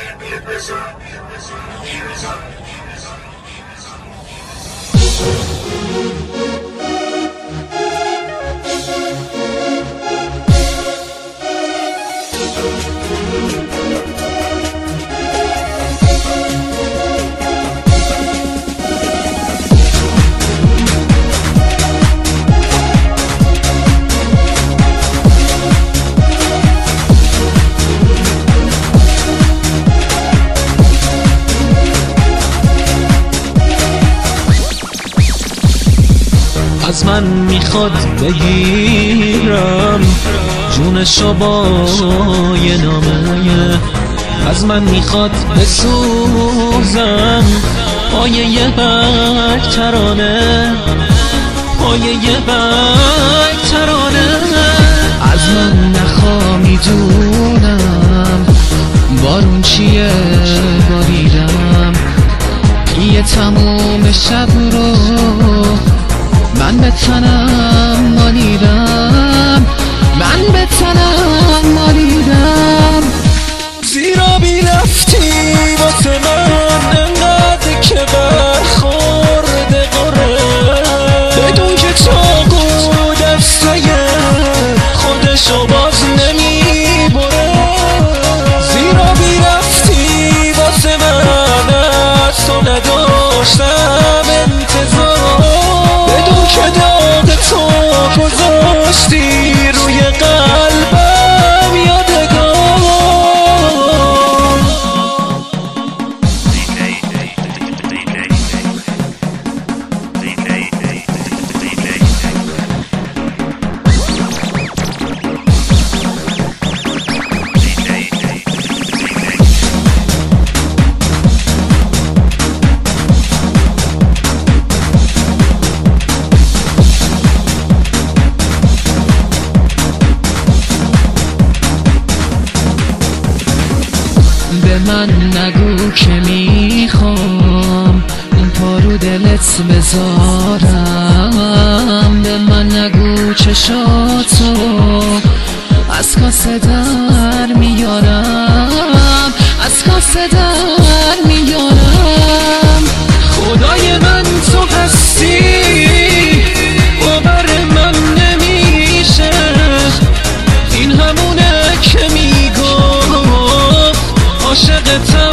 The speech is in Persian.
از من میخواد بگیرم جونشو با یه نامه، از من میخواد بسوزم پای یه برگ ترانه، پای یه برگ ترانه. از من نخوا میدونم بارون چیه باریدم، یه تموم شب رو من به تنم مالیدم، من به تنم مالیدم. زیرا بی رفتی واسه من انقدر که برخورده قره، بدون که چاقو دسته خودشو باز نمیبره. زیرا بی رفتی واسه من از تو نداشتم انتظار، بدون که داغ تو گذاشتی روی قلبم یادگار. به من نگو که میخوام اون پا رو دلت بذارم، به من نگو چشاتو از کاسه در میارم، از کاسه در میارم. خدای من تو هستی باور من نمیشه، این همونه که میگفت عاشقتم